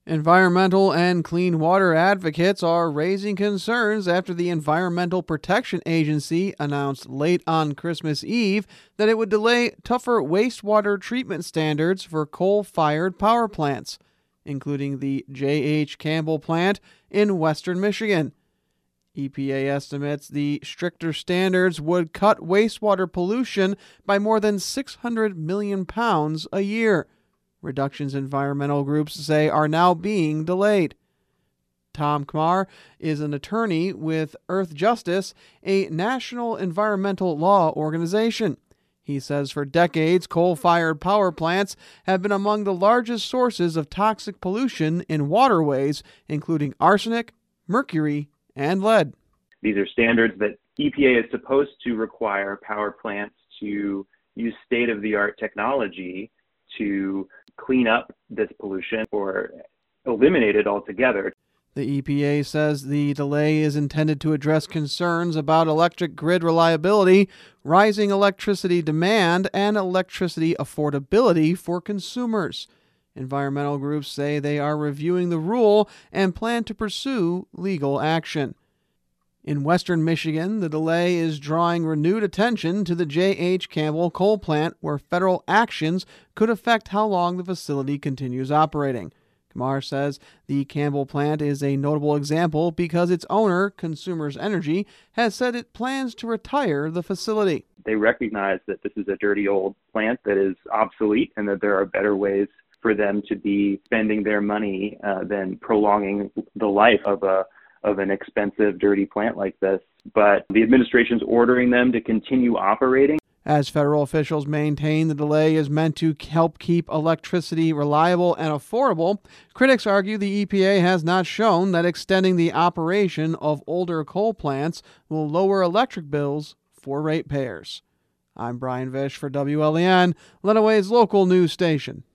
Environmental and clean water advocates are raising concerns after the Environmental Protection Agency announced late on Christmas Eve that it would delay tougher wastewater treatment standards for coal-fired power plants, including the J.H. Campbell plant in western Michigan. EPA estimates the stricter standards would cut wastewater pollution by more than 600 million pounds a year. Reductions environmental groups say are now being delayed. Tom Kamar is an attorney with Earth Justice, a national environmental law organization. He says for decades, coal-fired power plants have been among the largest sources of toxic pollution in waterways, including arsenic, mercury, and lead. These are standards that EPA is supposed to require power plants to use state-of-the-art technology to clean up this pollution or eliminate it altogether. The EPA says the delay is intended to address concerns about electric grid reliability, rising electricity demand, and electricity affordability for consumers. Environmental groups say they are reviewing the rule and plan to pursue legal action. In western Michigan, the delay is drawing renewed attention to the J.H. Campbell coal plant, where federal actions could affect how long the facility continues operating. Kamar says the Campbell plant is a notable example because its owner, Consumers Energy, has said it plans to retire the facility. They recognize that this is a dirty old plant that is obsolete and that there are better ways for them to be spending their money than prolonging the life of an expensive, dirty plant like this. But the administration's ordering them to continue operating. As federal officials maintain the delay is meant to help keep electricity reliable and affordable, critics argue the EPA has not shown that extending the operation of older coal plants will lower electric bills for ratepayers. I'm Brian Vish for WLEN, Lenawee's local news station.